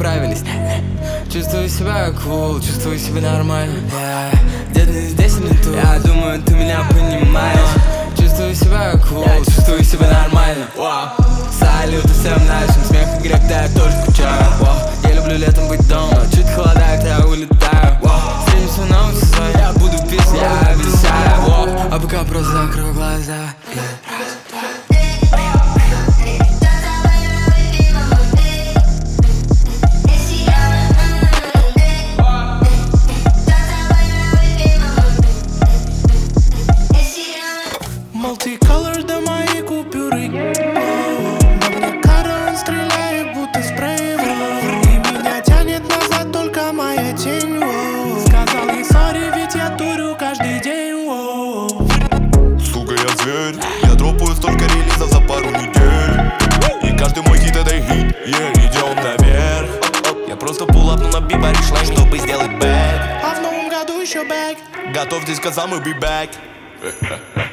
справились. Чувствую себя cool, чувствую себя нормально. Где-то здесь или тут, я думаю, ты меня понимаешь. Чувствую себя cool, чувствую себя нормально. Салют всем нашим, смех и грех, да я тоже скучаю. Я люблю летом быть дома, чуть холодает, я улетаю. Встретимся в новом сезоне, я буду писать, я обещаю. А пока просто закрою глаза. Multicolor, да мои купюры. На мне Карен стреляет, будто спреем. И меня тянет назад только моя тень. Сказал ей сори, ведь я турю каждый день. Сука, я зверь. Я дропаю столько релизов за пару недель. И каждый мой хит это хит. Идем наверх. Я просто пулапну на бибаре шлейм, чтобы сделать бэк. А в новом году еще бэк. Готовьтесь, cause I'ma be back.